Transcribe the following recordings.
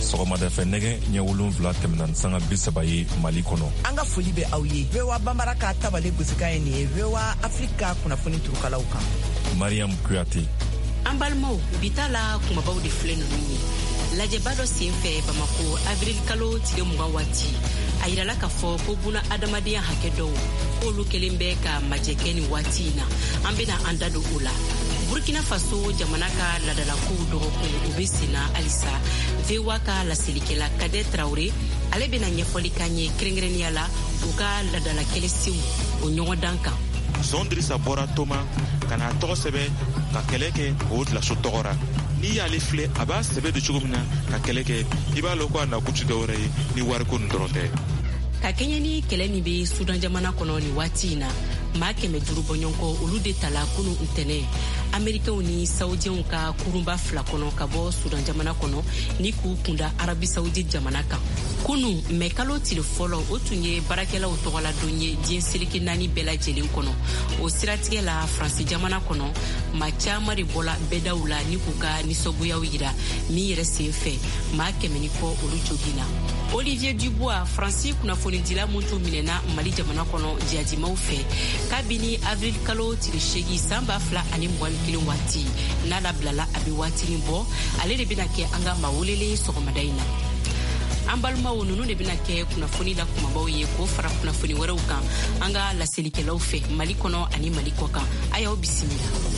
sɔgɔmada fɛ nɛgɛ ɲɛ 7 tɛmɛna sanga 30 ye Mali kɔnɔ. An ka foli bɛ aw ye. VOA Bambara ka tabale gosika ye nin ye VOA Afrika kunnafoni turukalaw kan. Mariam Kuyate. An balimaw bita la kumabaw de filɛ ninnu ye. Lajɛba dɔ sen fɛ Bamako avril kalo tile 20 waati a yirala k'a fɔ ko buna adamadenya hakɛ dɔw k'olu kelen bɛ ka majɛkɛ ni waati in na. An bɛna an da don o la. Burkina Faso jamana ka ladalakow dɔgɔkun o bɛ sen na halisa. VOA ka laselikɛla Kade Traoré ale bɛna ɲɛfɔli k'an ye kɛrɛnkɛrɛnnenya la u ka ladala kɛlɛsenw o ɲɔgɔndan kan. Zondrissa bɔra Toma ka n'a tɔgɔ sɛbɛ ka kɛlɛ kɛ o dilaso tɔgɔra. N'i y'ale filɛ a b'a sɛbɛ don cogo min na ka kɛlɛ kɛ i b'a lɔn ko a nakun tɛ dɔwɛrɛ ye ni wariko nin dɔrɔn tɛ. Ka kɛɲɛ ni kɛlɛ min bɛ Sudan jamana kɔnɔ ni waati in na maa 500 bɔɲɔgɔnkɔ olu de tala kunu ntɛnɛ Amerikɛnw ni Saoudiɛnw ka kurunba 2 kɔnɔ ka bɔ Sudan jamana kɔnɔ ni k'u kunda Arabi Saoudite jamana kan. Kunu mɛ kalo tile fɔlɔ o tun ye baarakɛlaw tɔgɔladon ye diɲɛ seleke 4 bɛɛ lajɛlen kɔnɔ. O siratigɛ la Faransi jamana kɔnɔ maa caman de bɔla bɛdaw la ni k'u ka nisɔngoyaw yira min yɛrɛ sen fɛ maa 100 ni kɔ olu joginna. Olivier Dubois Faransi kunnafonidila mun tun minɛna Mali jamana kɔnɔ jihadimaw fɛ kabini avril kalo tile 8 san 2021 waati n'a labilala a bɛ waatinin bɔ ale de bɛna kɛ an ka mawulelen sɔgɔmada in na. An balimaw ninnu de bɛna kɛ kunnafoni la kumabaw ye k'o fara kunnafoni wɛrɛw kan an ka laselikɛlaw fɛ Mali kɔnɔ ani Mali kɔkan a y'aw bisimila.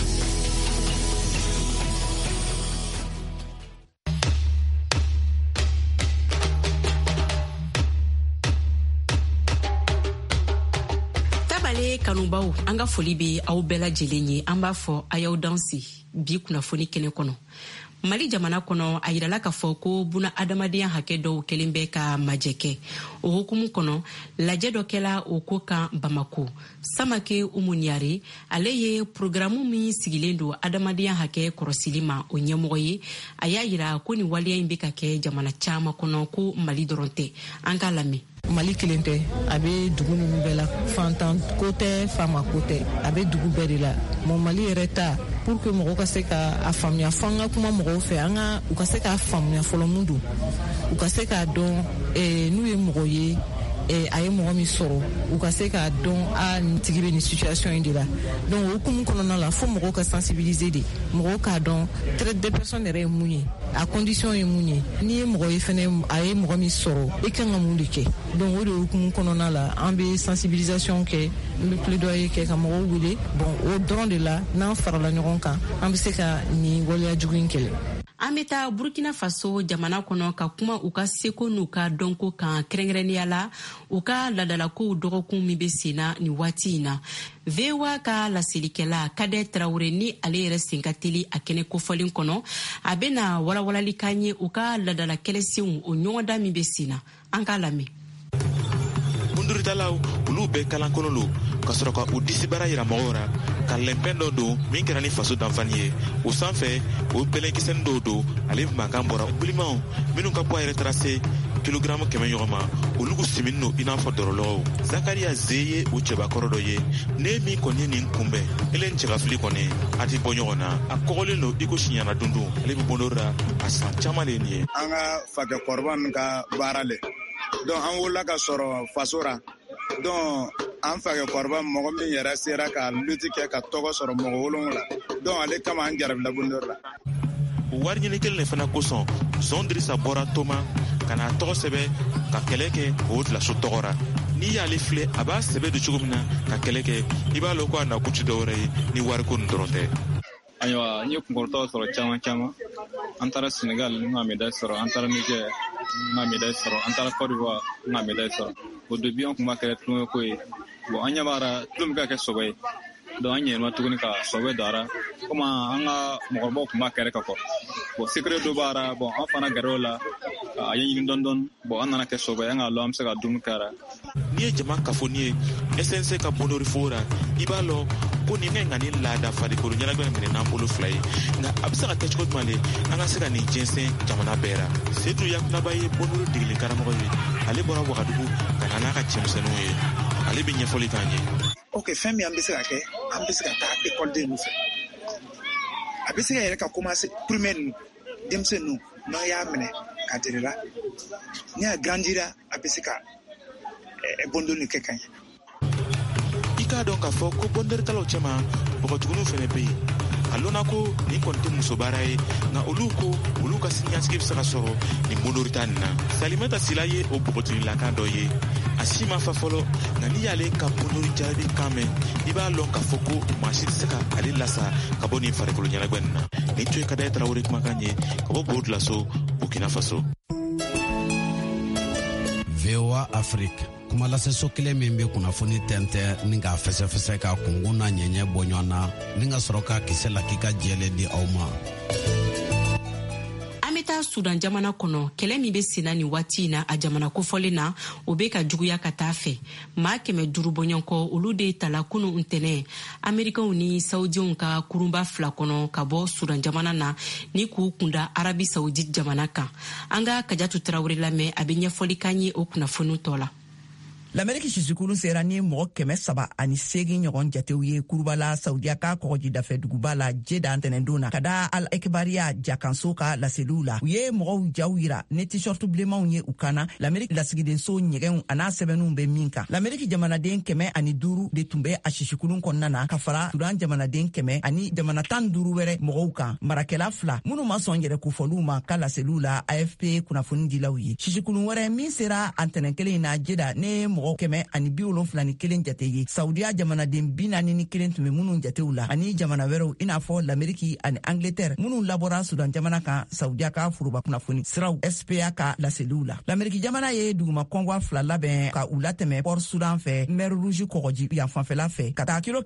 Kanubaw an ka foli bɛ aw bɛɛ lajɛlen ye an b'a fɔ a y'aw dansi bi kunnafoni kɛnɛ kɔnɔ. Mali jamana kɔnɔ a yirala k'a fɔ ko buna adamadenya hakɛ dɔw kelen bɛ ka majɛkɛ. O hukumu kɔnɔ lajɛ dɔ kɛla o ko kan Bamako. Samake Umuniare ale ye programu min sigilen don adamadenya hakɛ kɔrɔsili ma o ɲɛmɔgɔ ye. A y'a yira ko ni waleya in bɛ ka kɛ jamana caman kɔnɔ ko Mali dɔrɔn tɛ. An k'a lamɛn. Mali kelen tɛ a bɛ dugu ninnu bɛɛ la fantan ko tɛ faama ko tɛ a bɛ dugu bɛɛ de la Mali yɛrɛ ta pour que mɔgɔw ka se ka a faamuya fɔ an ka kuma mɔgɔw fɛ u ka se k'a faamuya fɔlɔ mun don u ka se k'a dɔn n'u ye mɔgɔ ye a ye mɔgɔ min sɔrɔ u ka se k'a dɔn nin tigi bɛ nin situation in de la donc o hukumu kɔnɔna la fo mɔgɔw ka sensibiliser de mɔgɔw k'a dɔn traite des personnes yɛrɛ ye mun ye a condition ye mun ye n'i ye mɔgɔ ye fɛnɛ a ye mɔgɔ min sɔrɔ i kan ka mun de kɛ donc o de hukumu kɔnɔna la an bɛ sensibilisation kɛ n bɛ plaidoyer kɛ ka mɔgɔw wele bon o dɔrɔn de la n'an farala ɲɔgɔn kan an bɛ se ka nin waleya jugu in kɛlɛ. An bɛ taa Burkina Faso jamana kɔnɔ ka kuma u ka seko n'u ka dɔnko kan kɛrɛnkɛrɛnnenya la u ka ladalakow dɔgɔkun min bɛ sen na nin waati in na. VOA ka laselikɛla Kade Traoré ni ale yɛrɛ sen ka teli a kɛnɛ kofɔlen kɔnɔ a bɛna walawalali k'an ye u ka ladala kɛlɛsenw o ɲɔgɔndan min bɛ sen na. An k'a lamɛn. Bunduritalaw olu bɛɛ kalankolon lo ka sɔrɔ ka u disi baara yira mɔgɔw ra ka lɛnpɛn dɔ don min kɛra ni faso danfani ye o sanfɛ o bɛlɛnkisɛnin dɔw don ale mankan bɔra bilimaw minnu ka poids yɛrɛ taara se kilogramme 100 ɲɔgɔn ma olu ku simini no i n'a fɔ dɔrɔlɔgɔw. Zakaria Ze ye o cɛbakɔrɔ dɔ ye ne min kɔni ye nin kunbɛn ele n cɛkafili kɔni a ti bɔ ɲɔgɔn na a kɔgɔlen don i ko siɲana dundun ale bɛ bɔndɔ ra a san caman de ye nin ye. An ka fakɛkɔrɔba min ka baara le donc an wolola ka sɔrɔ faso ra donc an fakɛkɔrɔba mɔgɔ min yɛrɛ sera ka lutte kɛ ka tɔgɔ sɔrɔ mɔgɔ 7 la donc ale kama an gɛrɛbila bondɔ la. Wari ɲini kelen de fana kosɔn Zondrissa bɔra Toma ka n'a tɔgɔ sɛbɛ ka kɛlɛ kɛ o dilaso tɔgɔra. N'i y'ale filɛ a b'a sɛbɛ don cogo min na ka kɛlɛ kɛ i b'a lɔn ko a nakun tɛ dɔwɛrɛ ye ni wariko nin dɔrɔn tɛ. Ayiwa n ye kunkɔrɔtaw sɔrɔ caman caman an taara Senegal n ka médaille sɔrɔ an taara Niger n ka médaille sɔrɔ an taara Côte d'Ivoire n ka médaille sɔrɔ au début an tun b'a kɛ tulonkɛ ko ye bon an ɲɛ b'ara tulon bɛ ka kɛ sɔbɛ ye donc an yɛlɛma tuguni ka sɔbɛ don a ra komi an ka mɔgɔkɔrɔbaw tun b'a kɛrɛ ka kɔrɔ bon secret dɔ b'a ra bon an fana gɛrɛw la a ɲɛɲini dɔɔni bon an nana kɛ sɔbɛ an k'a lɔn an bɛ se ka dumuni kɛ a ra. N'i ye jama kafoni ye SNC ka bondori fora i b'a lɔn ko nin ka nin laada farikolo ɲɛnajɛ minɛ n'an bolo 2 ye nka a bɛ se ka kɛ cogo jumɛn de an ka se ka nin jɛnsɛn jamana bɛɛ ra. Seydou Yakunaba ye bondori degeli karamɔgɔ ye ale bɔra Wagadugu ka na n'a ka cɛmisɛnninw ye ale bɛ ɲɛfɔli k'an ye. Ok, fɛn min an bɛ se ka kɛ an bɛ se ka taa ekɔliden ninnu fɛ a bɛ se ka yɛrɛ ka commencer primaire ninnu denmisɛnnin ninnu n'an y'a minɛ kadirira ni a grandira a bɛ se ka bondoli kɛ ka ɲɛ. I k'a dɔn k'a fɔ ko bɔndɛrikalaw cɛma bɔgɔtuguniw fɛnɛ bɛ yen a lɔnna ko nin kɔni tɛ muso baara ye nka olu ko olu ka siniɲɛsigi bɛ se ka sɔrɔ nin bondorita nin na. Salimata Sila ye o bɔgɔtugunilakan dɔ ye a si ma fa fɔlɔ nka n'i y'ale ka bondori jaabi kan mɛn i b'a lɔn k'a fɔ ko maa si tɛ se ka ale lasa ka bɔ nin farikolo ɲɛnagwɛ nin na. Nin tun ye Kadaye Tarawele kumakan ye ka bɔ Bodilaso, Burkina Faso. VOA Afrique kuma laseso kelen min bɛ kunnafoni tɛntɛ ni k'a fɛsɛfɛsɛ ka kungun na ɲɛɲɛ bɔ ɲɔgɔn na ni ka sɔrɔ ka kisɛ la k'i ka jɛlen di aw ma. Sudan jamana kɔnɔ kɛlɛ min bɛ senna ni waati in na a jamana kofɔlen na o bɛ ka juguya ka taa fɛ maa 500 bɔɲɔgɔnkɔ olu de tala kunu ntɛnɛ Amerikanw ni Saudiyanw ka kurunba 2 kɔnɔ ka bɔ Sudan jamana na ni k'u kunda Arabi Saoudite jamana kan. An ka Kajatu Tarawele lamɛn a bɛ ɲɛfɔli kan ye o kunnafoni tɔ la. L'Amérique sisikulu sera ni mɔgɔ 308 ɲɔgɔn jatew ye kurubala Saudiya ka kɔgɔji dafɛ duguba la Jeddah ntɛnɛndon na ka da Al Ekbariya jakanso ka laseliw la. U ye mɔgɔw jaw yira ni t-shirt bilenmanw ye u kana. L'Amérique lasigidenso ɲɛgɛnw a n'a sɛbɛnninw bɛ min kan. L'Amérique jamanaden 105 de tun bɛ a sisikulun kɔnɔna na ka fara Sudan jamanaden 100 ani jamana 15 wɛrɛ mɔgɔw kan. Marakɛla 2 minnu ma sɔn yɛrɛ kofɔliw ma ka laseliw la AFP kunnafoni dilaw ye. Sisikulun wɛrɛ min sera antɛnɛ kelen na Jeddah ne mɔgɔ 171 jate ye. Saudiya jamanaden 41 tun bɛ minnu jatew la ani jamana wɛrɛw i n'a fɔ l'Amérique ani Angleterre minnu labɔra Sudan jamana kan Saudiya ka furuba kunnafoni siraw SPA ka laseliw la. L'Amérique jamana ye duguma kɔngwa 2 labɛn ka u latɛmɛ Port Sudan fɛ Mer Rouge kɔgɔji yan fanfɛla fɛ ka taa kilo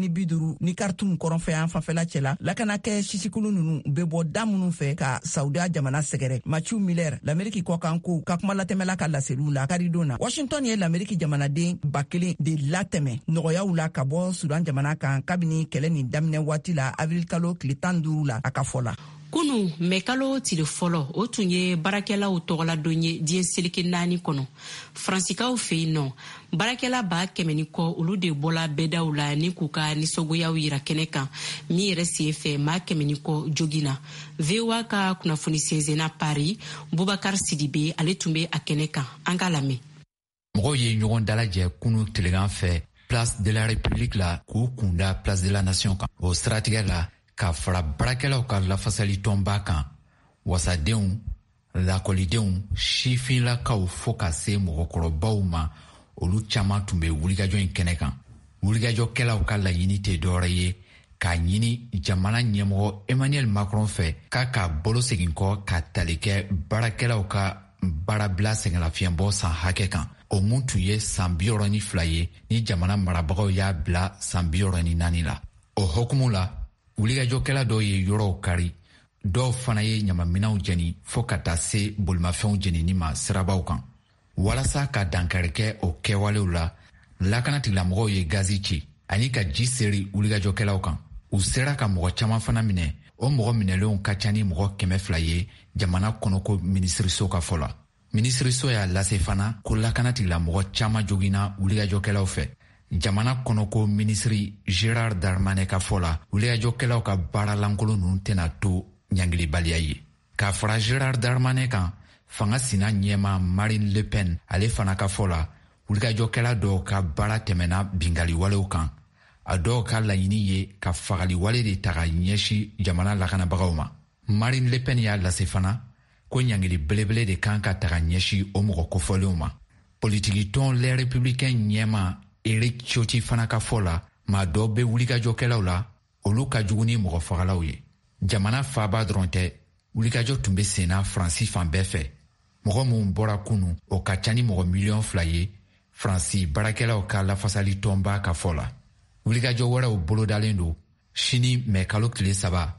850 ni Khartoum kɔrɔnfɛ yan fanfɛla cɛla. Lakana kɛ sisikulu ninnu bɛ bɔ da minnu fɛ ka Saudiya jamana sɛgɛrɛ. Mathieu Miller l'Amérique kɔkan ko ka kuma latɛmɛla ka laseliw la karidona. Washington ye l'Amérique jamanaden 1000 de latɛmɛ nɔgɔyaw la ka bɔ Sudan jamana kan kabini kɛlɛ ni daminɛ waati la avril kalo tile 15 la a ka fɔ la. Kunu mekalo tile fɔlɔ o tun ye barakɛlaw tɔgɔladon ye diɲɛ seleke 4 kɔnɔ. Fransikaw fɛ yen nɔ barakɛla 100 kɔ olu de bɔla bɛdaw la ni k'u ka nisɔngoyaw yira kɛnɛ kan min yɛrɛ sen fɛ 100 kɔ jogina. VOA ka kunnafoni sɛnsɛnna Paris Bubakar Sidibe ale tun bɛ a kɛnɛ kan an ka lamɛn. Mɔgɔw ye ɲɔgɔn dalajɛ kunu tilegan fɛ Place de la République la k'u kunda Place de la Nation kan. O siratigɛ la ka fara barakɛlaw ka lafasali tɔnba kan wasadenw lakɔlidenw sifinlakaw fɔ ka se mɔgɔkɔrɔbaw ma olu caman tun bɛ wulikajɔ in kɛnɛ kan. Wulikajɔkɛlaw ka laɲini tɛ dɔwɛrɛ ye k'a ɲini jamana ɲɛmɔgɔ Emmanuel Macron fɛ k'a bolo segin kɔ ka tali kɛ baarakɛlaw ka baarabila sɛgɛnlafiɲɛbɔ san hakɛ kan. O mun tun ye san 62 ye ni jamana marabagaw y'a bila san 64 la. O hokumu la wulikajɔkɛla dɔw ye yɔrɔw kari dɔw fana ye ɲamaminɛw jeni fɔɔ ka taa se bolimafɛnw jenini ma sirabaw kan. Walasa ka dankari kɛ o kɛwalew la lakana tigilamɔgɔw ye gazi ci ani ka ji seri wulikajɔkɛlaw kan. U sera ka mɔgɔ caman fana minɛ. O mɔgɔ minɛlenw ka ca ni mɔgɔ 200 ye jamana kɔnɔko minisiriso ka fɔ la. Minisiriso y'a lase fana ko lakana tigilamɔgɔ caman jogina wulikajɔkɛlaw fɛ. Jamana kɔnɔko minisiri Gérard Darmanin ka fɔ la wulikajɔkɛlaw ka baara lankolon ninnu tɛna to ɲangilibaliya ye. K'a fara Gérard Darmanin kan fanga sina ɲɛma Marine Le Pen ale fana ka fɔ la wulikajɔkɛla dɔw ka baara tɛmɛna bingaliwalew kan. A dɔw ka laɲini ye ka fagaliwale de ta ka ɲɛsi jamana lakanabagaw ma. Marine Le Pen y'a lase fana ko ɲangili belebele de kan ka taga ɲɛsi o mɔgɔ kofɔlenw ma. Politiki tɔn les républicains ɲɛma Eric Ciotti fana ka fɔ la maa dɔ bɛ wulikajɔkɛlaw la olu ka jugu ni mɔgɔ fagalaw ye. Jamana faaba dɔrɔn tɛ wulikajɔ tun bɛ senna Faransi fan bɛɛ fɛ. Mɔgɔ minnu bɔra kunu o ka ca ni mɔgɔ 2 million ye Faransi baarakɛlaw ka lafasali tɔnba ka fɔ la. Wulikajɔ wɛrɛw bolodalen don sini mɛ kalo tile 3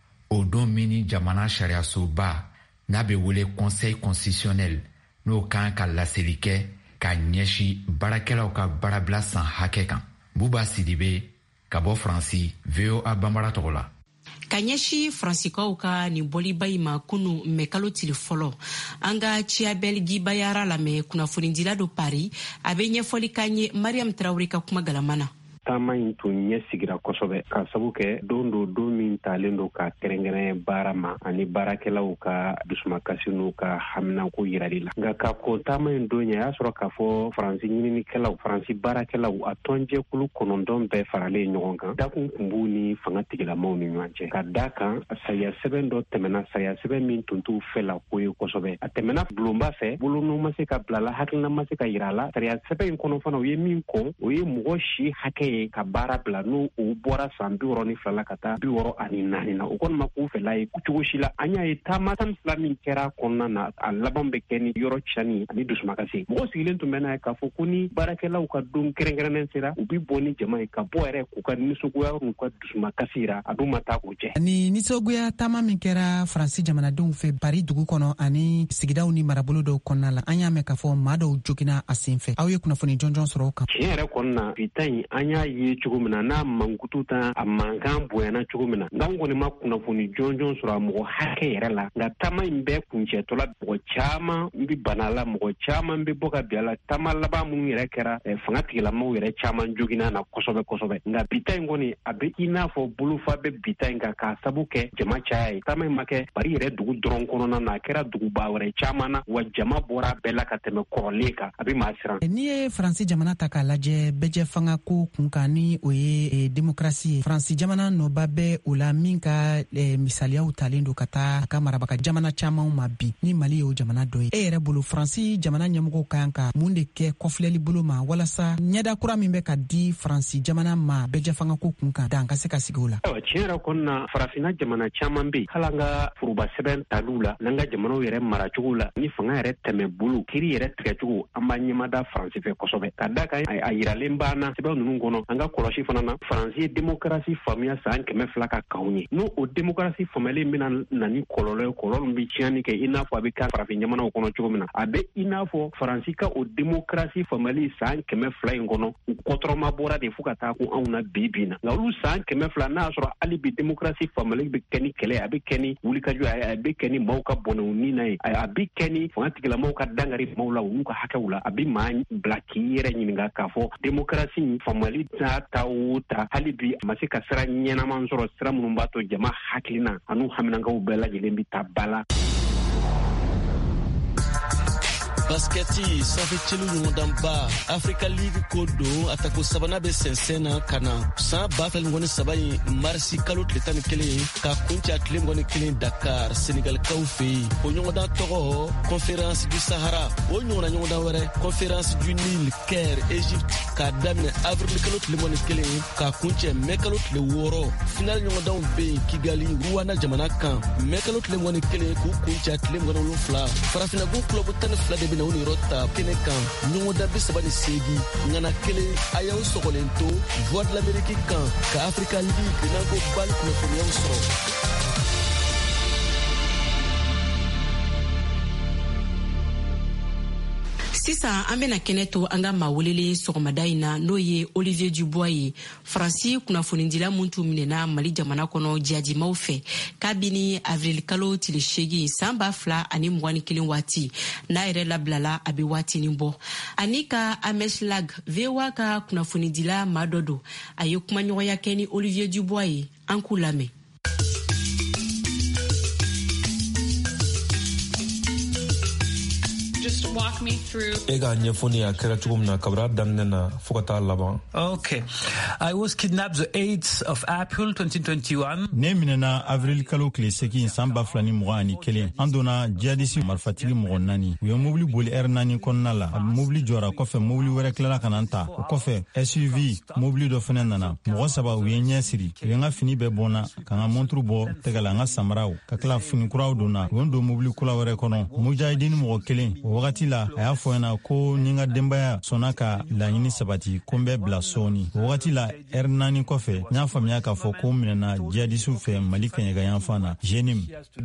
o don min ni jamana sariyasoba n'a bɛ wele conseil constitutionnel n'o kan ka laseli kɛ ka ɲɛsi baarakɛlaw ka baarabila san hakɛ kan. Buba Sidibe ka bɔ Faransi VOA Bambara tɔgɔ la. Ka ɲɛsi Fransikaw ka nin bɔliba in ma kunu mɛ kalo tile fɔlɔ an ka Ciyabel Gibayara lamɛn kunnafonidila do Paris a bɛ ɲɛfɔli k'an ye Mariam Traoré ka kuma galamana. taama in tun ɲɛ sigira kosɛbɛ ka sabu kɛ don min talen do ka kɛrɛnkɛrɛn baara ma ani baarakɛlaw ka dusumakasi n'u ka haminako yirali la nka ka ko taama in don ɲɛ y'a sɔrɔ k'a fɔ faransi ɲininikɛlaw faransi baarakɛlaw a tɔnjɛkulu 9 bɛɛ faralen ɲɔgɔn kan dakun kun b'u ni fanga tigilamaw ni ɲɔgɔn cɛ ka da kan sariya sɛbɛn dɔ tɛmɛna sariya sɛbɛn min tun t'u fɛ la ko ye kosɛbɛ a tɛmɛna bulonba fɛ bolonu ma se ka bilala hakilina ma se ka yira la sariya sɛbɛn in kɔnɔ fana u ye min kɔ o ye mɔgɔ si hakɛ ye ka baara bila n'u u bɔra san 62 la ka taa 64 na o kɔni ma k'u fɛla ye cogo si la an y'a ye taama 12 min kɛra kɔnɔna na a laban bɛ kɛ ni yɔrɔ cani ani dusumakasi mɔgɔ sigilen tun bɛ n'a ye k'a fɔ ko ni baarakɛlaw ka don kɛrɛnkɛrɛnnen sera u bi bɔ ni jama ye ka bɔ yɛrɛ k'u ka nisɔgoya n'u ka dusumakasi yira a dun ma taa o jɛ ni nisɔgoya taama min kɛra faransi jamanadenw fɛ Paris dugu kɔnɔ ani sigidaw ni marabolo dɔw kɔnɔna la an y'a mɛn k'a fɔ maa dɔw joginna a sen fɛ aw ye kunnafoni jɔnjɔn sɔrɔ o kan tiɲɛ yɛrɛ kɔnɔna fita in an y'a ye cogo min na n'a mankutu ta a mankan bonyana cogo min na n'an kɔni ma kunnafoni jɔnjɔn sɔrɔ a mɔgɔ hakɛ yɛrɛ la nka taama in bɛɛ kuncɛtɔla mɔgɔ caman bi bana la mɔgɔ caman bi bɔ ka bin a la taama laban minnu yɛrɛ kɛra fanga tigilamaw yɛrɛ caman joginna na kosɛbɛ kosɛbɛ nka bita in kɔni a bɛ i n'a fɔ bolofa bɛ bita in kan k'a sabu kɛ jama caya ye taama in ma kɛ Paris yɛrɛ dugu dɔrɔn kɔnɔna na a kɛra duguba wɛrɛ caman na wa jama bɔra bɛɛ la ka tɛmɛ kɔrɔlen kan a bɛ maa siran n'i ye faransi jamana ta k'a lajɛ bɛjɛ fanga ko kunkan ni o ye demokrasi ye faransi jamana nɔba bɛ o la min ka misaliyaw talen do ka taa a ka marabaga jamana camanw ma bi ni Mali ye o jamana dɔ ye e yɛrɛ bolo faransi jamana ɲɛmɔgɔw kan ka mun de kɛ kɔfilɛli bolo ma walasa ɲɛda kura min bɛ ka di faransi jamana ma bɛjɛ fanga ko kunkan dan ka se ka sigi o la tiɲɛ yɛrɛ kɔnɔna farafinna jamana caman bɛ hali an ka furuba sɛbɛn taliw la n'an ka jamanaw yɛrɛ maracogo la ni fanga yɛrɛ tɛmɛ bolo kiri yɛrɛ tigɛcogo an b'a ɲɛmada faransi fɛ kosɛbɛ ka da kan a yiralen banna sɛbɛn ninnu kɔnɔ an ka kɔlɔsi fana na faransi ye démocratie faamuya san 200 ka kanw ye n'o o démocratie faamuyalen bɛna na ni kɔlɔlɔ ye kɔlɔlɔ min bɛ tiɲɛni kɛ i n'a fɔ a bɛ kan farafin jamanaw kɔnɔ cogo min na a bɛ i n'a fɔ faransi ka o démocratie faamuyali san 200 in kɔnɔ u kɔtɔrɔma bɔra de fo ka taa ko anw na bi na nka olu san 200 n'a y'a sɔrɔ hali bi démocratie faamuyali bɛ kɛ ni kɛlɛ a bɛ kɛ ni wulikajɔ a bɛ kɛ ni maaw ka bɔnɛw ni na ye a bɛ kɛ ni fanga tigilamaaw ka dangari maaw la olu ka hakɛw la a bɛ maa bila k'i yɛrɛ ɲininka k'a fɔ démocratie faamuyali ta o ta hali bi a ma se ka sira ɲɛnaman sɔrɔ sira minnu b'a to jama hakilina an'u haminankaw bɛɛ lajɛlen bi ta ba la basketi sanfɛ celu ɲɔgɔndanba Africa League ko don a tako sabana bɛ sɛnsɛn na ka na san 2023 in marisi kalo tile 11 ka kuncɛ tile 21 Dakar Senegalikaw fɛ yen o ɲɔgɔndan tɔgɔ Conférence du Sahara o ɲɔgɔnna ɲɔgɔndan wɛrɛ Conférence du Nil Caire Égypte k'a daminɛ avril kalo tile 21 ka kuncɛ mai kalo tile 6 final ɲɔgɔndanw bɛ yen Kigali Rwanda jamana kan mai kalo tile 21 k'u kuncɛ tile 27 farafinnagun club 12 de bɛ na u ni yɔrɔ ta kɛnɛ kan ɲɔgɔndan 38 ŋana kelen a y'aw sɔgɔlen to Voix de l'Amérique kan ka Africa League n'an ko bali kunnafoniyaw sɔrɔ. Sisan an bena kɛnɛ to an ka maa welelen sɔgɔmada in na n'o ye Olivier Dubois ye Faransi kunnafonidila mun tun minɛna Mali jamana kɔnɔ jihadimaw fɛ kabini avril kalo tile 8 san 2021 waati n'a yɛrɛ labilala a bɛ waatinin bɔ ani ka Amesh Lag VOA ka kunnafonidila maa dɔ don a ye kumaɲɔgɔnya kɛ ni Olivier Dubois ye an k'u lamɛn. E ka ɲɛfɔni a kɛra cogo min na kabara daminɛ na fo ka taa laban. Okay. I was kidnapped the 8th of April 2021. Ne minɛna avril kalo tile 8 san 2021 an donna jihadisi marifatigi mɔgɔ 4 u ye mobili boli heure 4 kɔnɔna la a mobili jɔra kɔfɛ mobili wɛrɛ tilala ka na ta o kɔfɛ SUV mobili dɔ fɛnɛ nana mɔgɔ 3 u ye ɲɛ siri u ye n ka fini bɛɛ bɔnna ka n ka montre bɔ tɛgɛ la n ka samaraw ka tila fini kuraw donna u ye don mobili kula wɛrɛ kɔnɔ mujahidini mɔgɔ 1 o wagati la a y'a fɔ ɲɛna ko ni n ka denbaya sɔnna ka laɲini sabati ko n bɛ bila sɔɔni o wagati la heure 4 kɔfɛ n y'a faamuya k'a fɔ ko n minɛna jihadisiw fɛ Mali kɛɲɛkayanfan na Jenim.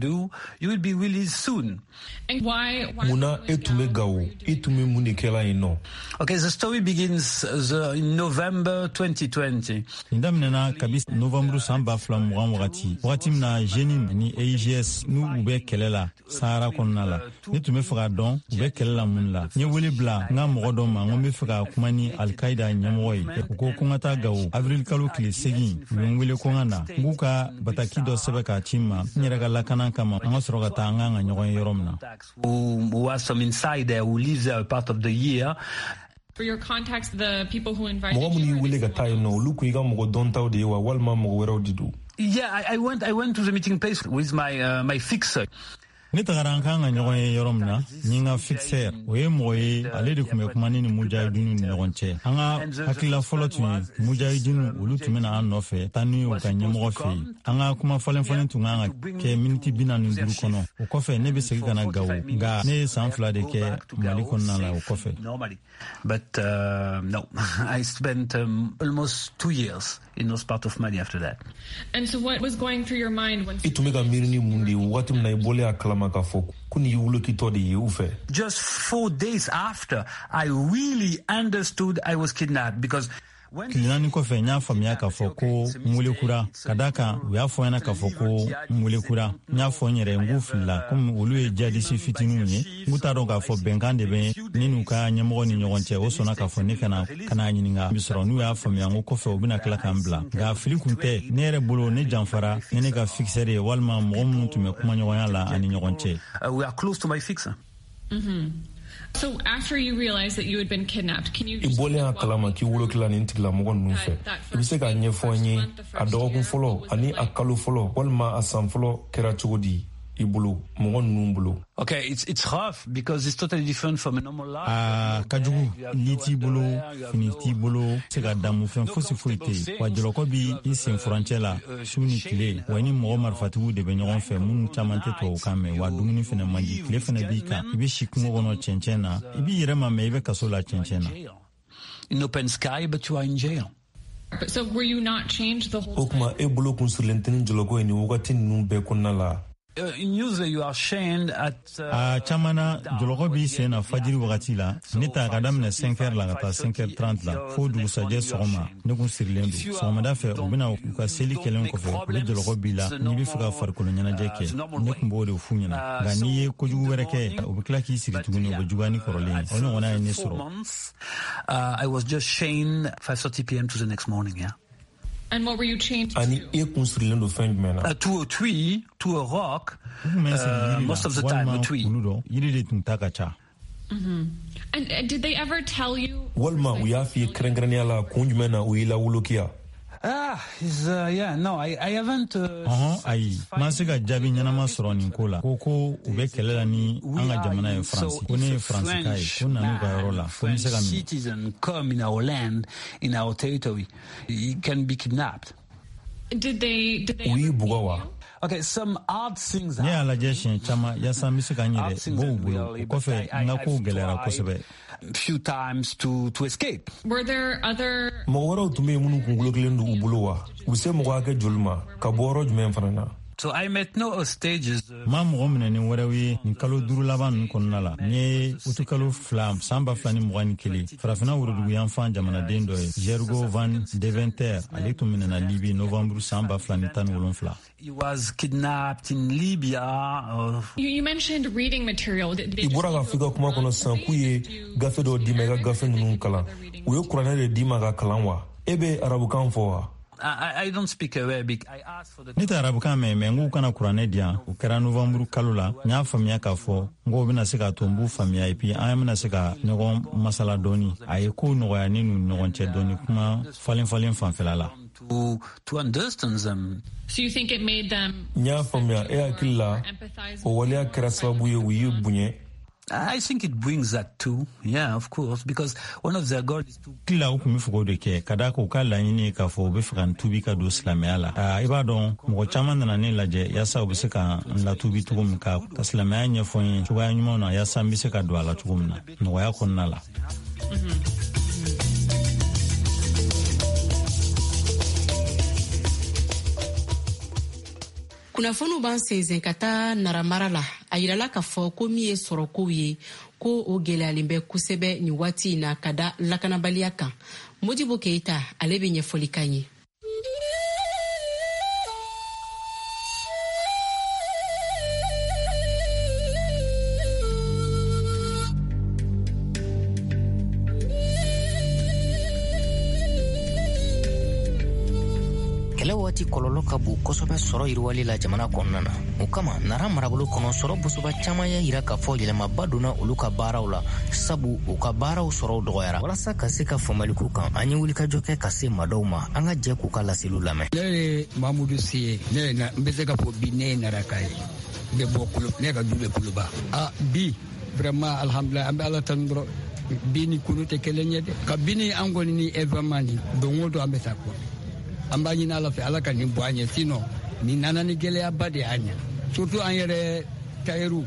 Munna e tun bɛ Gawo i tun bɛ mun de kɛla yen nɔ? Okay, the story begins in November 2020. Nin daminɛna kabi novembre san 2020 wagati min na Jenim ni AIGS n'u bɛ kɛlɛ la Sahara kɔnɔna la ne tun bɛ fɛ ka dɔn u be kɛlɛ la mun la n ye wele bila n ka mɔgɔ dɔ ma n ko n be fɛ ka kuma ni alkaida ɲɛmɔgɔ ye u ko ko n ka taa Gawo avril kalo tile 8 u ye n wele ko n ka na n k'u ka bataki dɔ sɛbɛ k'a ci ma n yɛrɛ ka lakana kama an ka sɔrɔ ka taa an ka ɲɔgɔn ye yɔrɔ min na. Who was some insider who lives there part of the year. For your context, the people who invited mɔgɔ minnu wele ka taa yen nɔ olu kun i ka mɔgɔ dɔntaw de ye wa walima mɔgɔ wɛrɛw de do? Yeah, I went to the meeting place with my fixer. Ne tagara an kan ka ɲɔgɔn ye yɔrɔ min na ni n ka fixer o ye mɔgɔ ye ale de tun bɛ kuma ni mujahidinu ni ɲɔgɔn cɛ an ka hakilila fɔlɔ tun ye mujahidinu olu tun bɛna an nɔfɛ taa ni u ka ɲɛmɔgɔ fɛ yen an ka kuma fɔlenfɔlen tun kan ka kɛ miniti 45 kɔnɔ o kɔfɛ ne bɛ segin ka na Gawo nka ne ye san 2 de kɛ Mali kɔnɔna la o kɔfɛ. But no, I spent almost 2 years in those part of Mali after that. And so what was going through your mind when I tun bɛ ka miiri ni mun de ye wagati min na I bɔlen a kalama k'a fɔ ko nin y'i wolokitɔ de ye u fɛ? Just 4 days after, I really understood I was kidnapped because tile naani kɔfɛ n y'a faamuya k'a fɔ ko n welekura ka da kan u y'a fɔ ɲɛna k'a fɔ ko n welekura n y'a fɔ n yɛrɛ n k'u filila komi olu ye jadisi fitininw ye n k'u t'a dɔn k'a fɔ bɛnkan de bɛ ne n'u ka ɲɛmɔgɔ ni ɲɔgɔn cɛ o sɔnna k'a fɔ ne kana ɲininka bi sɔrɔ n'u y'a faamuya n ko kɔfɛ u bɛna tila k'an bila nka fili kun tɛ ne yɛrɛ bolo ne janfara ne ka fixer ye walima mɔgɔ minnu tun bɛ kuma ɲɔgɔnya la ani ɲɔgɔn cɛ. We are close to my fixer. So after you realized that you had been kidnapped, can you I bɔlen a kalama k'i wolokila nin tigilamɔgɔ ninnu fɛ I bɛ se k'a ɲɛfɔ an ye a dɔgɔkun fɔlɔ ani a kalo fɔlɔ walima a san fɔlɔ kɛra cogo di I bolo mɔgɔ ninnu bolo? Okay, it's rough because it's totally different from a normal life. Ka jugu ni t'i bolo fini t'i bolo se ka damu fɛn fosi foyi tɛ yen wa jɔlɔkɔ bi I sen furancɛ la su ni tile wa ni mɔgɔ marifatigiw de bɛ ɲɔgɔn fɛ minnu caman tɛ tubabukan mɛn wa dumuni fɛnɛ man di tile fɛnɛ b'i kan I bɛ si kungo kɔnɔ cɛncɛn na I b'i yɛrɛ ma mɛn I bɛ kaso la cɛncɛn na. In open sky, but you are in jail. So were you not changed the whole time? O kuma e bolo kun sirilen tɛ ni jɔlɔkɔ ye nin wagati ninnu bɛɛ kɔnɔna la? Usually you are chained at chamana jɔlɔkɔ b'i sen na fajiri wagati la ne ta ka daminɛ 5h la ka taa 5h30 la fo dugusajɛ sɔgɔma ne kun sirilen don sɔgɔmada fɛ u bɛna u ka seli kɛlen kɔfɛ u bɛ jɔlɔkɔ b'i la n'i bɛ fɛ ka farikolo ɲɛnajɛ kɛ ne kun b'o de f'u ɲɛna nka n'i ye kojugu wɛrɛ kɛ u bɛ tila k'i sigi tuguni u bɛ juguya ni kɔrɔlen o ɲɔgɔnna ye ne sɔrɔ. I was just chained 5:30 p.m. to the next morning. Yeah. And what were you chained Ani e kun sirilen don fɛn jumɛn na? To a tree, to a rock. Most of the time, a tree. Yiri de tun ta ka ca. And did they ever tell you? Walima u y'a f'i ye kɛrɛnkɛrɛnnenya la kun jumɛn na u y'i lawolokiya? Yeah, no, I haven't. Ayi, ma se ka jaabi ɲɛnama sɔrɔ nin ko la. Ko u bɛ kɛlɛ la ni an ka jamana ye Faransi. Ko ne ye Faransika ye. Ko nanu ka yɔrɔ la. Ko n se ka minɛ. Citizen come in our land, in our territory, he can be kidnapped. Did they u y'i bugɔ wa? Okay, some odd things. Ne y'a lajɛ siɲɛ caman yaasa n bɛ se ka n yɛrɛ bɔ u bolo. O kɔfɛ n ka kow gɛlɛyara kosɛbɛ. Few times to escape. Were there other? Mɔgɔ wɛrɛw tun bɛ yen minnu kun gulokilen don u bolo wa? U se mɔgɔ hakɛ joli ma ka bɔ yɔrɔ jumɛn fana na? So I met no stages. Ma mɔgɔ minɛ ni wɛrɛw ye nin kalo 5 laban ninnu kɔnɔna la. N ye utikalo 2 san 2021 farafinna worodugu yanfan jamanaden dɔ ye Gergo van Deventer ale tun minɛna Libi novembre san 2017. He was kidnapped in Libya. You mentioned reading material. I bɔra ka f'i ka kuma kɔnɔ sisan k'u ye gafe dɔ d'i ma I ka gafe ninnu kalan. U ye kuranɛ de d'i ma ka kalan wa? E bɛ arabukan fɔ wa? I don't speak Arabic. I asked for the. Ne tɛ arabukan mɛn mɛ n k'u kana kuranɛ di yan o kɛra novembre kalo la n y'a faamuya k'a fɔ n ko bɛna se ka to n b'u faamuya et puis an bɛna se ka ɲɔgɔn masala dɔɔni a ye kow nɔgɔya ne n'u ɲɔgɔn cɛ dɔɔni kuma falen fanfɛla la. To understand them. So you think it made them? N y'a faamuya e hakili la o waleya kɛra sababu ye u y'i bonya. I think it brings that too. Yeah, of course, because one of their goals is to. Kila u kun bɛ fɛ k'o de kɛ ka da k'u ka laɲini ye k'a fɔ u bɛ fɛ ka n tuubi ka don silamɛya la. I b'a dɔn mɔgɔ caman nana ne lajɛ yaasa u bɛ se ka n latuubi cogo min ka silamɛya ɲɛfɔ n ye cogoya ɲumanw na yaasa n bɛ se ka don a la cogo min na nɔgɔya kɔnɔna la. Kunnafoniw b'an sɛnsɛn ka taa naramara la a yirala k'a fɔ ko min ye sɔrɔkow ye ko o gɛlɛyalen bɛ kosɛbɛ nin waati in na ka da lakanabaliya kan. Modibo Keita ale bɛ ɲɛfɔli k'an ye. wagati kɔlɔlɔ ka bon kosɛbɛ sɔrɔ yiriwali la jamana kɔnɔna na. O kama nara marabolo kɔnɔ sɔrɔ bosoba caman y'a yira k'a fɔ yɛlɛmaba donna olu ka baaraw la, sabu u ka baaraw sɔrɔ dɔgɔyara. Walasa ka se ka faamaliku kan, an ye wulikajɔ kɛ ka se madaw ma, an ka jɛ k'u ka laseliw lamɛn. Ne ye Mamudu Si ye, n bɛ se ka fɔ bi ne ye naraka ye, n bɛ bɔ Kolo, ne ka du bɛ Koloba. Bi vraiment alhamdulillah an bɛ Ala tanu dɔrɔn, bi ni kunu tɛ kelen ye dɛ. Kabini an kɔni ni événement ni don o don an bɛ taa kɔ. An b'a ɲini Ala fɛ Ala ka nin bɔ an ɲɛ, sinon nin nana ni gɛlɛyaba de y'an ɲɛ. Surtout an yɛrɛ tailleur,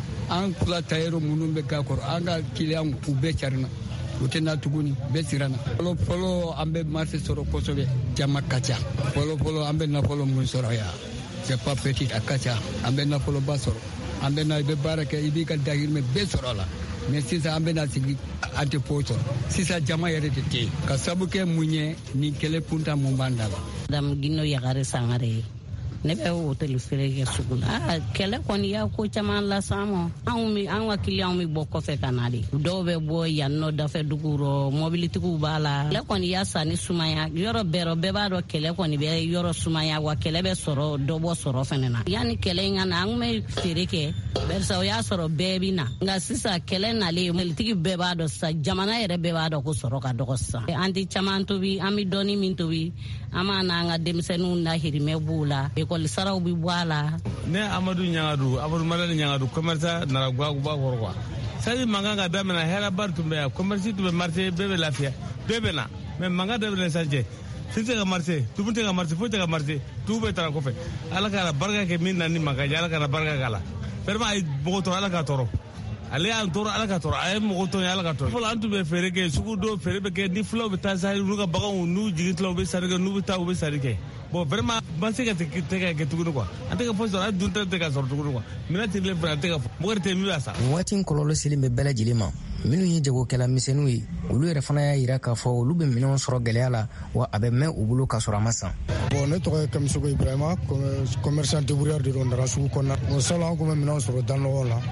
an kula tailleur minnu bɛ k'a kɔrɔ, an ka client u bɛɛ carina. O tɛ na tuguni, bɛɛ siranna. Fɔlɔ an bɛ marché sɔrɔ kosɛbɛ, jama ka ca. Fɔlɔ an bɛ nafolo mun sɔrɔ yan, c'est pas petit, a ka ca. An bɛ nafoloba sɔrɔ. An bɛ na i bɛ baara kɛ, i b'i ka dahirimɛ bɛɛ sɔrɔ a la. Mais sisan an bɛ na sigi an tɛ foyi sɔrɔ. Sisan jama yɛrɛ de tɛ yen. Ka sabu kɛ mun ye ni kɛlɛ kunta mun b'an da la. Madame Gino Yagare Sangare. Ne bɛ hôtel feere kɛ sugu la. Kɛlɛ kɔni y'a ko caman las'an ma. An ka client bɛ bɔ kɔfɛ ka na de. Dɔw bɛ bɔ yan nɔ dafɛ dugu rɔ, mobilitigiw b'a la. Kɛlɛ kɔni y'a sa ni sumaya. Yɔrɔ bɛɛ b'a dɔn kɛlɛ kɔni bɛ yɔrɔ sumaya, wa kɛlɛ bɛ sɔrɔ dɔbɔ sɔrɔ fɛnɛ na. Yanni kɛlɛ in ka na, an bɛ feere kɛ. Barisa o y'a sɔrɔ bɛɛ bɛ na. Nka sisan kɛlɛ nalen, mobilitigi bɛɛ b'a dɔn sisan, jamana yɛrɛ bɛɛ b'a dɔn ko sɔrɔ ka dɔgɔ sisan. An tɛ caman tobi, an bɛ dɔɔni min tobi, an b'a n'an ka denmisɛnninw dahirimɛ b'u la. Ekɔli saraw bɛ bɔ a la. Ne Amadu Ɲagadu, Amadu Malali Ɲagadu, commerçant nana Guaguba kɔrɔ quoi. C'est-à-dire mankan ka daminɛ hɛrɛba tun bɛ yan, commerce tun bɛ marché, bɛɛ bɛ lafiya, bɛɛ bɛ na. Mais mankan daminɛ sisan si tɛ ka marché, tumu tɛ ka marché, foyi tɛ ka marché, tu bɛ taga kɔfɛ. Ala ka barika kɛ min na ni mankan ye, Ala ka barika k'a la. Vraiment a ye mɔgɔ tɔɔrɔ, Ala ka tɔɔrɔ. Ale y'an tɔɔrɔ, Ala ka tɔɔrɔ, a ye mɔgɔ tɔɔrɔ, Ala ka tɔɔrɔ. Fɔlɔ an tun bɛ feere kɛ, sugu dɔw feere bɛ kɛ, ni fulaw bɛ taa sari, n'u ka baganw n'u jigintila u bɛ sari kɛ, n'u bɛ taa u bɛ sari kɛ. Bon vraiment man se ka kɛ tuguni quoi, an tɛ ka foyi sɔrɔ, an dun tɛ ka sɔrɔ tuguni quoi. Minɛn tɛ fana an tɛ ka fɔ, mɔgɔ tɛ min b'a sa. Waati in kɔlɔlɔ selen bɛ bɛɛ lajɛlen ma. Minnu ye jagokɛla misɛnninw ye, olu yɛrɛ fana y'a yira k'a fɔ olu bɛ minɛnw sɔrɔ gɛlɛya la, wa a bɛ mɛn u bolo k'a sɔrɔ a ma san. Bon ne tɔgɔ ye Kamisogo Ibrahima, commerçant débrouillard de don Dara sugu kɔnɔna. Bon salon an tun bɛ minɛnw sɔrɔ danɔgɔ la.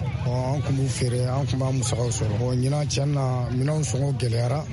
An tun b'u feere, an tun b'a musakaw sɔrɔ. Bon ɲinan tiɲɛ na minɛnw sɔngɔ gɛlɛyara.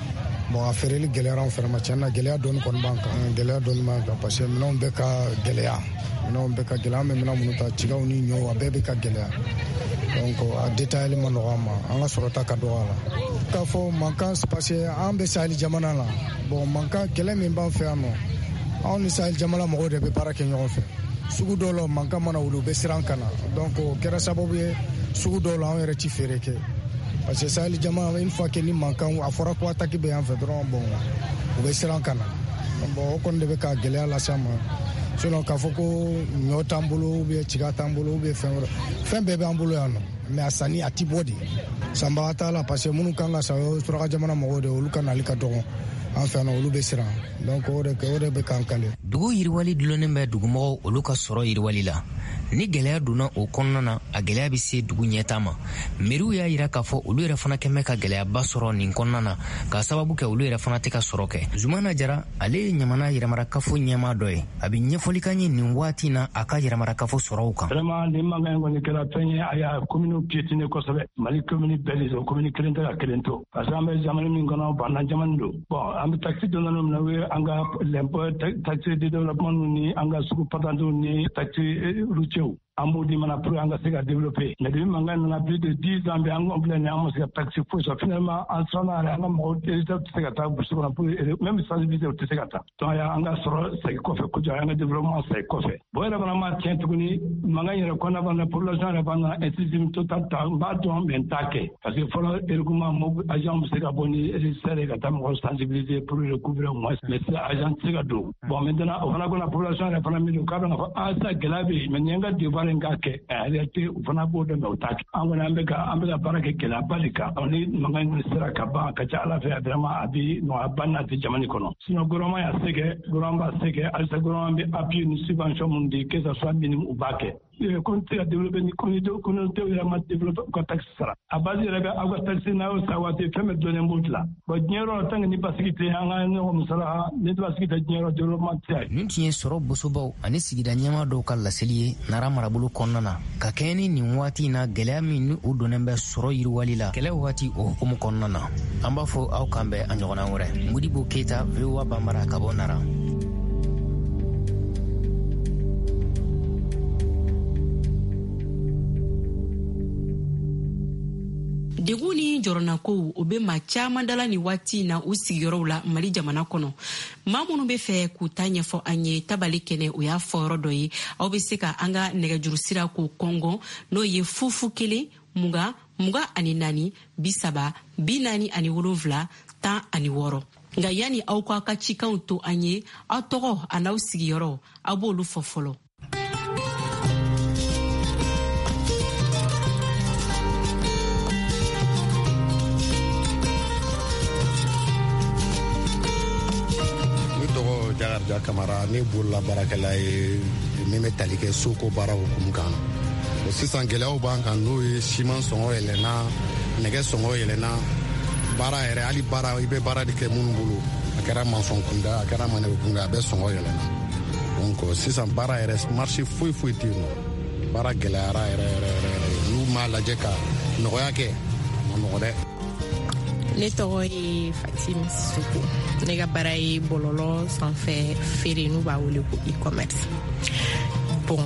Bon a feereli gɛlɛyara an fɛnɛ ma, tiɲɛ na gɛlɛya dɔɔni kɔni b'an kan, gɛlɛya dɔɔni b'an kan parce que minɛnw bɛ ka gɛlɛya, an bɛ minɛn minnu ta cigaw ni ɲɔw a bɛɛ bɛ ka gɛlɛya. Donc a détaillé ma nɔgɔ an ma, an ka sɔrɔta ka dɔgɔ a la. K'a fɔ mankan parce que an bɛ Sahel jamana la, bon mankan kɛlɛ min b'an fɛ yan nɔ, anw ni Sahel jamana mɔgɔw de bɛ baara kɛ ɲɔgɔn fɛ. Sugu dɔw la mankan mana wuli u bɛ siran ka na, donc o kɛra sababu ye sugu dɔw la an yɛrɛ ti feere kɛ. Parce que Sahel jamana une fois que ni mankan a fɔra ko attaque bɛ yan fɛ dɔrɔn bon u bɛ siran ka na. Bon o kɔni de bɛ ka gɛlɛya lase an ma. Sinon k'a fɔ ko ɲɔ t'an bolo ou bien ciga t'an bolo ou bien fɛn wɛrɛ, fɛn bɛɛ b'an bolo yan nɔ, mais a sanni a ti bɔ de. Sanbaga t'a la parce que minnu kan ka sa o ye suraka jamana mɔgɔw de, olu ka nali ka dɔgɔ. An fɛ yan olu bɛ siran, donc o de bɛ k'an kale. Dugu yiriwali dulonnen bɛ dugumɔgɔw olu ka sɔrɔ yiriwali la. Ni gɛlɛya donna o kɔnɔna na, a gɛlɛya bɛ se dugu ɲɛtaa ma. Meriw y'a yira k'a fɔ olu yɛrɛ fana kɛmɛ ka gɛlɛyaba sɔrɔ nin kɔnɔna na, k'a sababu kɛ olu yɛrɛ fana tɛ ka sɔrɔ kɛ. Zumana Jara, ale ye ɲamana yɛrɛmarakafo ɲɛmaa dɔ ye. A bɛ ɲɛfɔli k'an ye nin waati na a ka yɛrɛmarakafo sɔrɔw kan. Vraiment nin mankan in kɔni kɛra fɛn ye, a y'a commune piétiner kosɛbɛ. Mali commune bɛɛ de don, commune kelen tɛ ka kelen to. Parce que an bɛ jamana min kɔnɔ, banna jamana don. Bon an bɛ taxe donna min na, o ye an ka l'impôt taxe de développement ni an ka sugu patantiw ni taxe routiers. An b'o di mana pour an ka se ka développer. Mais depuis mankan nana plus de 10 ans bɛ an filɛ nin an ma se ka taxe foyi sɔrɔ. Finalement an siranna yɛrɛ an ka mɔgɔw tɛ se ka taa burusi kɔnɔ pour même sensibiliser u tɛ se ka taa. Donc an ka sɔrɔ segin kɔfɛ kojugu, an ka développement segin kɔfɛ. Bon yɛrɛ fana ma tiɲɛ tuguni, mankan yɛrɛ kɔnɔna fana population yɛrɛ fana incisif total ta n b'a dɔn mais n t'a kɛ. Parce que fɔlɔ regroupement mobile agent bɛ se ka bɔ ni registre ka taa mɔgɔw sensibiliser pour recouvrer au moins. Mais sisan agent tɛ se ka don. Bon maintenant o fana kɔnɔ population yɛrɛ fana min k'a dɔn k'a fɔ sa gɛlɛya bɛ yen mais nin ye n ka devoir in k'a kɛ. En réalité u fana b'o dɔn mais u t'a kɛ. An kɔni an bɛ ka baara kɛ gɛlɛyaba de kan. Ni mankan in sera ka ban a ka ca Ala fɛ vraiment a bɛ nɔgɔyaba nati jamana kɔnɔ. Sinon gouvernement y'a se kɛ, gouvernement b'a se kɛ, halisa gouvernement bɛ appui ni subvention minnu di que ça soit minimum u b'a kɛ. Kon tɛ ka développer ni communauté yɛrɛ ma développer u ka taxe sara. A base yɛrɛ bɛ aw ka taxe n'a y'o sa waati fɛn bɛɛ dɔnnen b'o dilan. Bon diɲɛ yɔrɔ tant que ni basigi tɛ an ka ɲɔgɔn musala ni basigi tɛ diɲɛ yɔrɔ développement tɛ yen. Nin tun ye sɔrɔ bosobaw ani sigida ɲɛmaa dɔw ka laseli ye Nara marabolo kɔnɔna na ka kɛɲɛ ni nin waati in na gɛlɛya min ni o donnen bɛ sɔrɔ yiriwali la kɛlɛ waati o hukumu kɔnɔna na. An b'a fɔ aw kan bɛn a ɲɔgɔnna wɛrɛ. Modibo Keita, VOA Bambara ka bɔ Nara. deguni jorona ko o be ma caman dala ni waati na u sigiyɔrɔw la Mali jamana kɔnɔ. Maa minnu be fɛ k'u ta ɲɛfɔ an ye tabali kɛnɛ o y'a fɔ yɔrɔ dɔ ye. Aw be se ka an ka nɛgɛjuru sira ko kɔngɔ n'o ye 01 20 24 30 47 16. Nga yani aw ka cikanw to an ye, aw tɔgɔ a n'aw sigiyɔrɔ aw b'olu fɔ fɔlɔ. Jakarta Kamara ne bolola baarakɛla ye min bɛ tali kɛ soko baara hukumu kan. O sisan gɛlɛyaw b'an kan n'o ye siman sɔngɔ yɛlɛnna, nɛgɛ sɔngɔ yɛlɛnna, baara yɛrɛ hali baara i bɛ baara de kɛ minnu bolo, a kɛra mansɔn kunda, a kɛra manɛgɛ kunda, a bɛ sɔngɔ yɛlɛnna. Donc sisan baara yɛrɛ marché foyi tɛ yen nɔ. Baara gɛlɛyara yɛrɛ n'u m'a lajɛ ka nɔgɔya kɛ, a ma nɔgɔ dɛ. Ne tɔgɔ ye Fatim Soko. Ne ka baara ye bɔlɔlɔ sanfɛ feere n'u b'a wele ko e-commerce. Bon,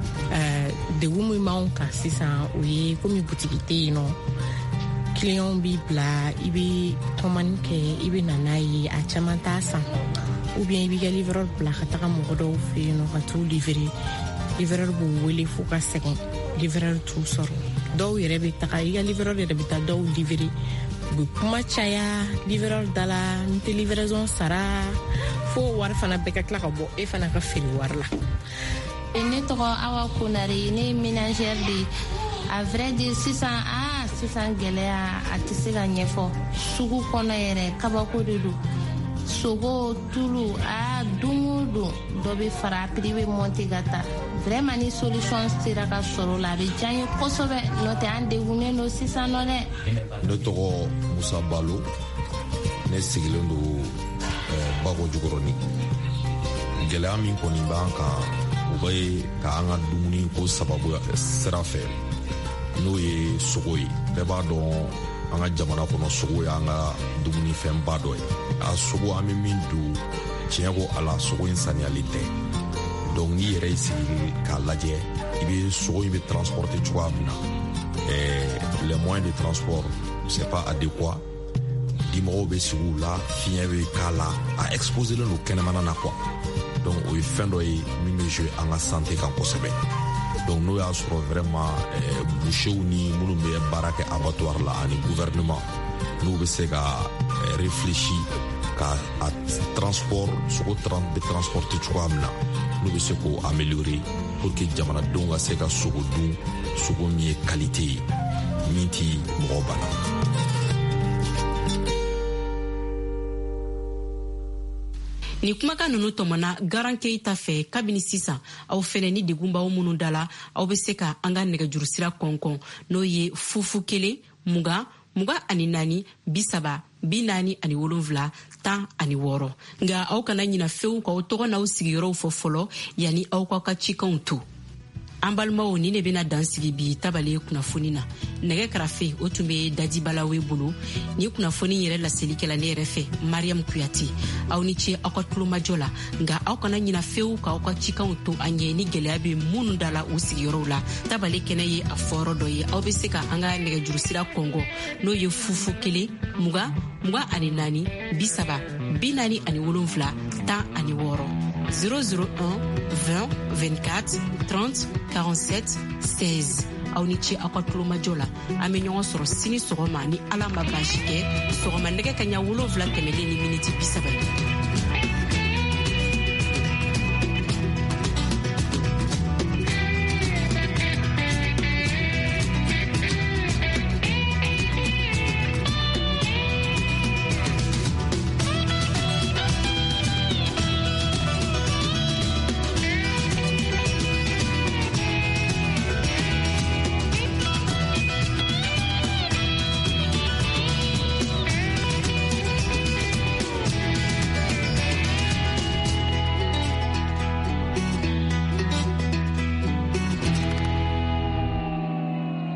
degun min b'anw kan sisan o ye komi butigi tɛ yen nɔ. Client b'i bila, i bɛ commande kɛ, i bɛ na n'a ye, a caman t'a san. Ou bien i b'i ka livreur bila ka taga mɔgɔ dɔw fɛ yen nɔ ka t'u livrer. Livreur b'u wele fo ka sɛgɛn. Livreur t'u sɔrɔ. Dɔw yɛrɛ bɛ taga, i ka livreur yɛrɛ bɛ taa dɔw livrer. U bɛ kuma caya livreur dala, n tɛ livraison sara, fo wari fana bɛɛ ka tila ka bɔ e fana ka feere wari la. Ne tɔgɔ Awa Konare, ne ye ménagère de. A vrai dire sisan gɛlɛya a tɛ se ka ɲɛfɔ. Sugu kɔnɔ yɛrɛ kabako de don. Sogo, tulu, don o don dɔ bɛ fara, a prix bɛ monter ka taa. Vraiment ni solution sera ka sɔrɔ la a bɛ diya n ye kosɛbɛ, n'o tɛ an degunnen don sisan nɔ dɛ. Ne tɔgɔ Musa Balo, ne sigilen don Bako Jukɔrɔni. Gɛlɛya min kɔni b'an kan o bɛ ka an ka dumuni ko sababu sira fɛ n'o ye sogo ye. Bɛɛ b'a dɔn an ka jamana kɔnɔ sogo y'an ka dumunifɛnba dɔ ye. A sogo an bɛ min dun tiɲɛ ko Ala sogo in saniyali tɛ. Donc n'i yɛrɛ y'i sigi k'a lajɛ i bɛ sogo in bɛ transporter cogoya min na les moyens de transport c'est pas adéquat. Dimɔgɔw bɛ sigi u la, fiɲɛ bɛ k'a la, a exposé len don kɛnɛmana na quoi. Donc o ye fɛn dɔ ye min bɛ jouer an ka santé kan kosɛbɛ. Donc n'o y'a sɔrɔ vraiment bouchers ni minnu bɛ baara kɛ abattoir la ani gouvernement n'u bɛ se ka réfléchir ka a transport sogo bɛ transporter cogoya min na n'u bɛ se k'o améliorer pour que jamanadenw ka se ka sogo dun sogo min ye qualité ye min ti mɔgɔ bana. Ni kumakan nunu tɔmɔna Garan Keita fɛ kabini sisan aw fɛnɛ ni degun b'aw minnu dala aw bɛ se ka an ka nɛgɛjuru sira kɔnkɔn n'o ye 01 20 24 30 47 16. Nga aw kana ɲina fewu k'aw tɔgɔ n'aw sigiyɔrɔw fɔ fɔlɔ yani aw ka cikanw to. An balimaw ni ne bɛna dansigi bi tabale kunnafoni na. Nɛgɛ karafe o tun bɛ Dadi Balawe bolo. Ni kunnafoni yɛrɛ laselikɛla ne yɛrɛ fɛ Mariam Kuyate. Aw ni ce aw ka tulomajɔ la. Nga aw kana ɲina fewu k'aw ka cikanw to an ye ni gɛlɛya bɛ minnu dala u sigiyɔrɔw la. Tabale kɛnɛ ye a fɔyɔrɔ dɔ ye. Aw bɛ se ka an ka nɛgɛjuru sira kɔngɔ n'o ye 01 20 24 30 47 16 001 20 24 30 47 16. Aw ni ce aw ka tulomajɔ la. An bɛ ɲɔgɔn sɔrɔ sini sɔgɔma ni Ala ma baasi kɛ. Sɔgɔma nɛgɛ kaɲa 7 tɛmɛlen ni miniti 30.